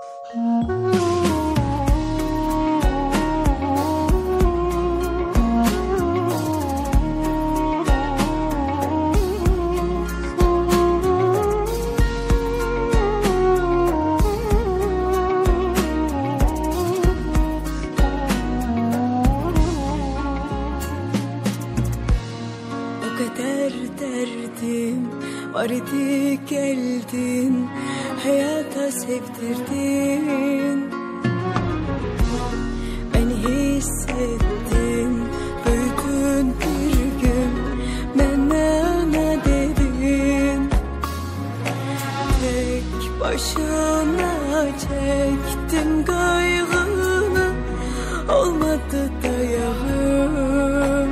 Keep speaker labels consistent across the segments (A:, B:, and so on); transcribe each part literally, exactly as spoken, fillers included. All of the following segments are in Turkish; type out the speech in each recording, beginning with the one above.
A: Var idi geldin, hayata sevdirdin. Beni hissettin, büyüdün bir gün, bana ne dedin? Tek başına çektim kaygını, olmadı dayağım.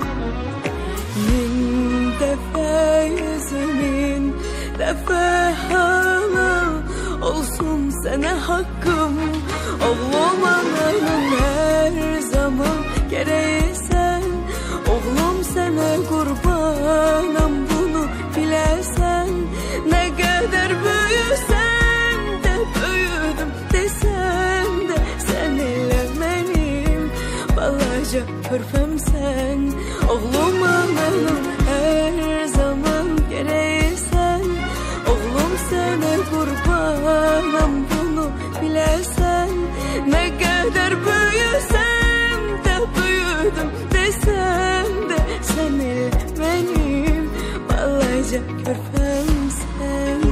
A: Min defa yüzümün defa hala olsun sana hakkım. Oğlum ananın her zaman gereği sen. Oğlum sana kurbanım, bunu bilesen. Ne kadar büyüsen de büyüdüm desen de, sen ile benim balaca körpem sen. Oğlum ananın her zaman gereği sen. Oğlum sana kurbanım, bunu bilesen. Ne kadar büyüsem de büyüdüm desen de, sen ile benim balaca körpem sen.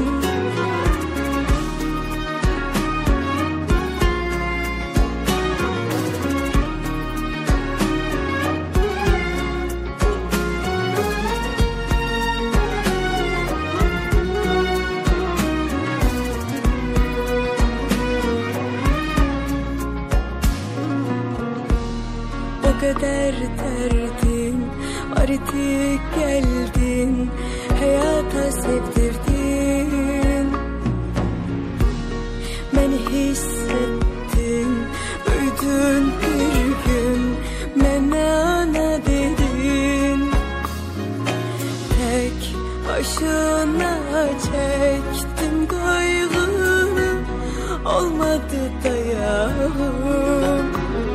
A: O kadar derdim var idi geldin, hayata sevdirdin. Beni hissettin, büyüdün bir gün, bana ne dedin? Tek başına çektim kaygını, olmadı dayağım.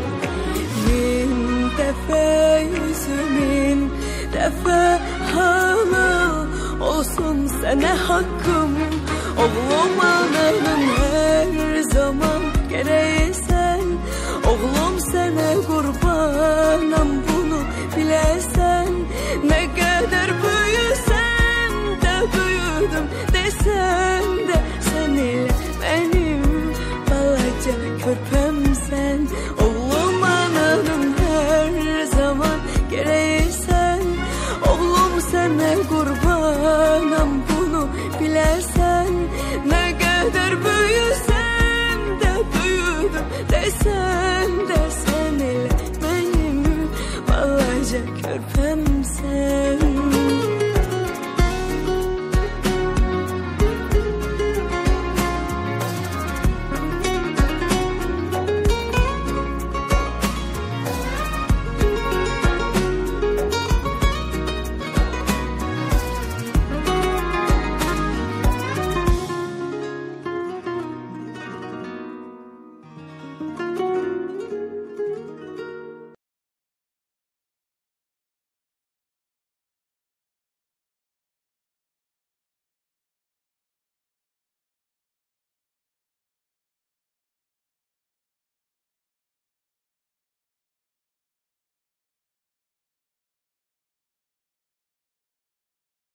A: Bin defa yüzümün defa hala olsun sana hakkım. Oğlum ananın her zaman gereği sen. Oğlum sana kurbanım, bunu bilesen. Ne kadar büyüsem de büyüdüm desen de, sen ile benim balaca körpem sen. Oğlum ananın her zaman gereği sen. Oğlum sana kurbanım, bunu bilesen. Ne kadar büyüsem de büyüdüm desen de, sen ile benim balaca körpem